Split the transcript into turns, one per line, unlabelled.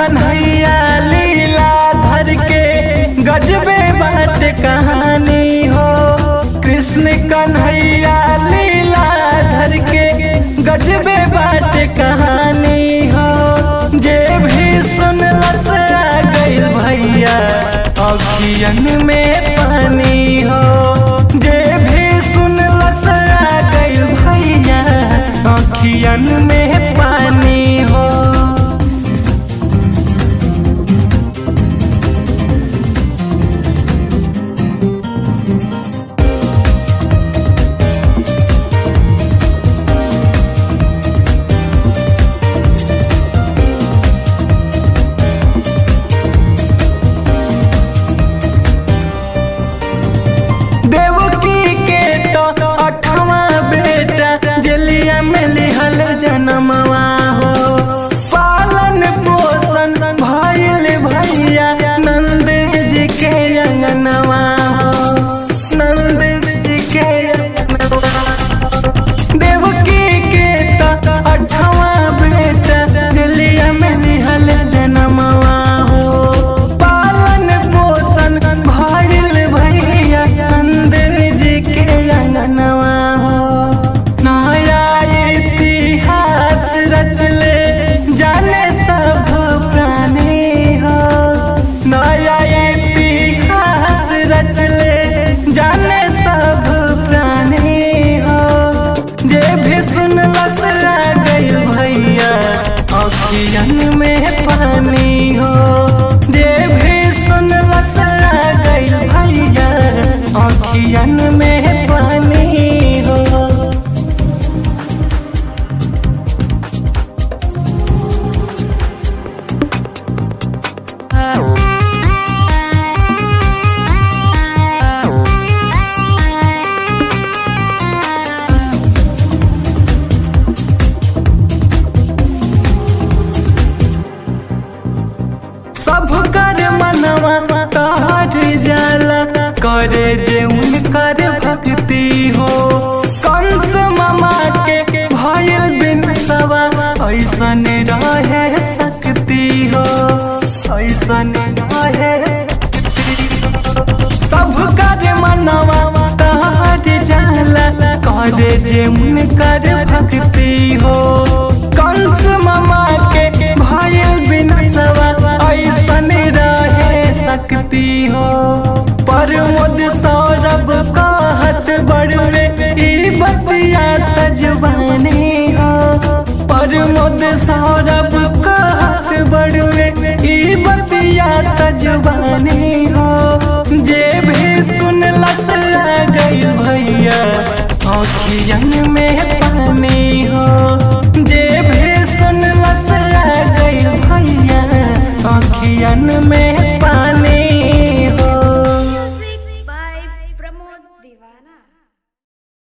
कन्हैया लीला धर के गजबे बात कहानी हो। कृष्ण कन्हैया लीला धर के गजबे बात कहानी हो। जे भी सुनलस आ गइल भैया अखियन में पानी हो। जे भी सुनलस आ गइल भैया अखियन में पानी हो। देवकी के तो 8वां बेटा जेलिया में लिहल जनमवा हो। पालन पोषण भइल भैया नंद जी के अंगनवा हो। नंद जी के अंगनवा। देवकी के तो 8वां बेटा जेलिया में लिहल जनमवा हो। पालन पोषण भइल भैया नंद जी के अंगनवा हो। नया इतिहास रचले जाने सब प्राणी हो। नया इतिहास रचले जाने सब प्राणी हो। जे भी सुनलस आ गइल भैया अखियन में पानी हो। जे भी सुनलस आ गइल भैया अखियन में पानी हो। सब कर मनवा तार जाला करे जे उनकर भक्ति हो। कंस मामा के भइल बिन सवा ऐसन रहे सकती हो। ऐसन रहे सब कर मनवा तार जाला करे जे उनकर भक्ति हो। कंस मामा के भइल बिन सवा ऐसन रहे सकती हो। प्रमोद सौरभ कहत बड़वे ई बतिया तजवानी हो। प्रमोद सौरभ कहत बड़वे ई बतिया तजवानी